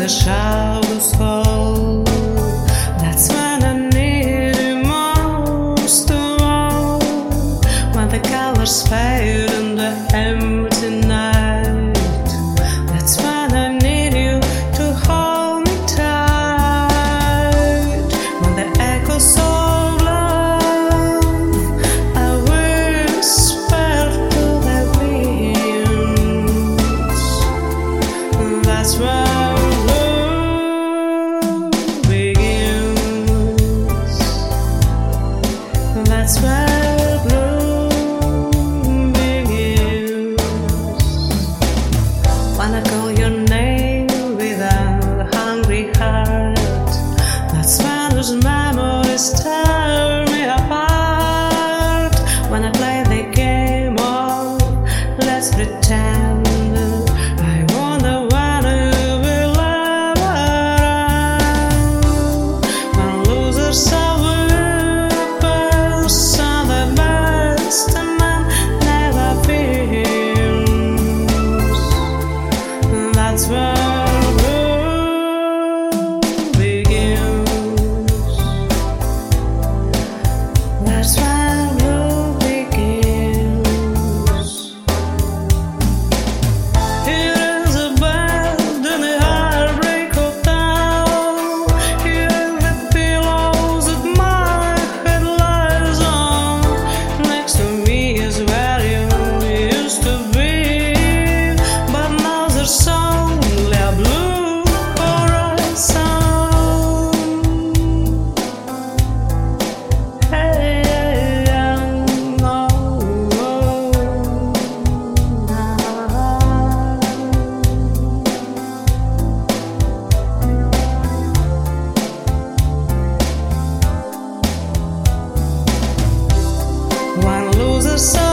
shadows fall, that's when I need you most of all. When the colors fade in the empty night, that's when I need you to hold me tight. When the echoes of love are whispered to the winds, that's when that's where bloom begins. When I call your name with a hungry heart, that's when those memories tear me apart. When I play the game of let's pretend, I wonder when you will ever end. When losers are that's where bloom begins. That's where bloom begins. Here is a bed in the heartbreak hotel. Here are the pillows that my head lies on. Next to me is where you used to be, but now there's so blue horizon. Hey, no. One loses.